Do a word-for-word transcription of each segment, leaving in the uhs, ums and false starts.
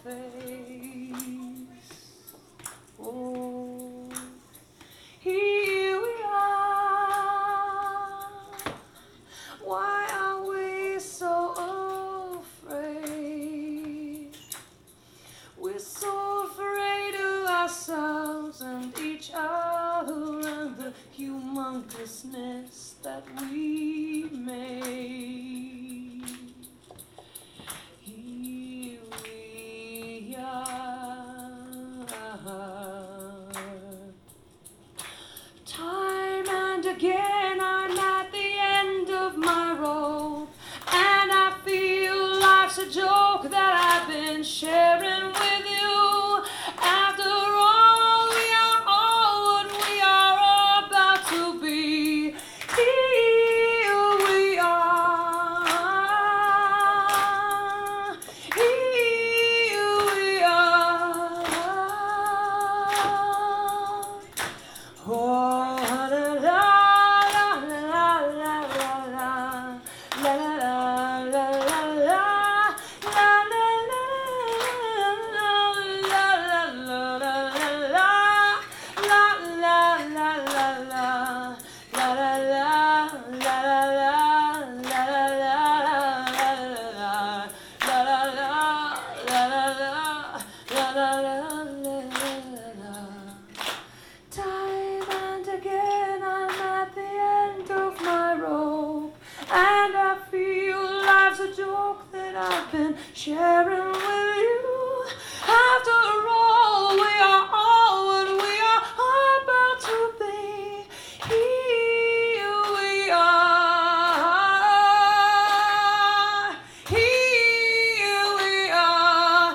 face. Oh, here we are. Why are we so afraid? We're so afraid of ourselves and each other and the humongousness that we made. Here we are. Time and again I'm at the end of my rope, and I feel life's a joke that I've been sharing with you. After all, we are all what we are about to be. Here we are. Here we are. Oh, la la la la la la la la la la la. Time and again I'm at the end of my rope, and I feel life's a joke that I've been sharing with you. After all, we are all what we are about to be. Here we are. Here we are.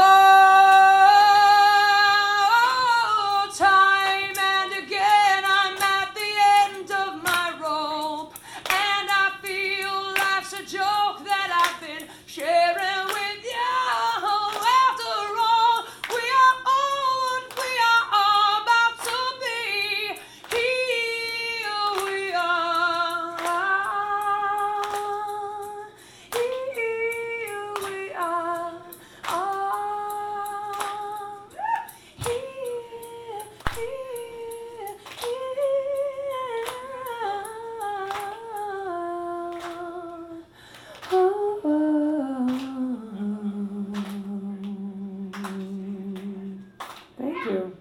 Oh, time and again I'm at the end of my rope, and I feel life's a joke that I've been sharing with you. After all, we are all what we are about to be. Here we are. Here we are. Oh, here, here, here. Oh, oh. Thank you.